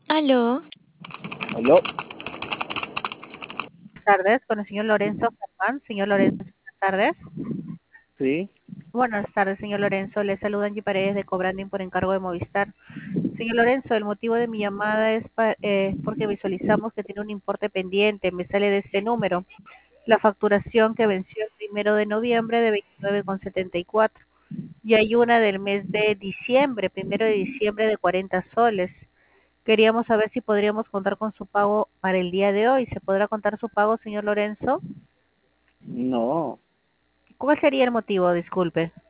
Aló, Aló, Tardes, con el señor Lorenzo Germán. Señor Lorenzo, buenas tardes. sí, Buenas tardes, señor Lorenzo. Le saluda Angie Paredes de Cobranding por encargo de Movistar. Señor Lorenzo, el motivo de mi llamada es porque visualizamos que tiene un importe pendiente. Me sale de este número. La facturación que venció el 1 de noviembre de 29,74. Y hay una del mes de diciembre, 1 de diciembre de 40 soles. Queríamos saber si podríamos contar con su pago para el día de hoy. ¿Se podrá contar su pago, señor Lorenzo? no, ¿Cuál sería el motivo? Disculpe.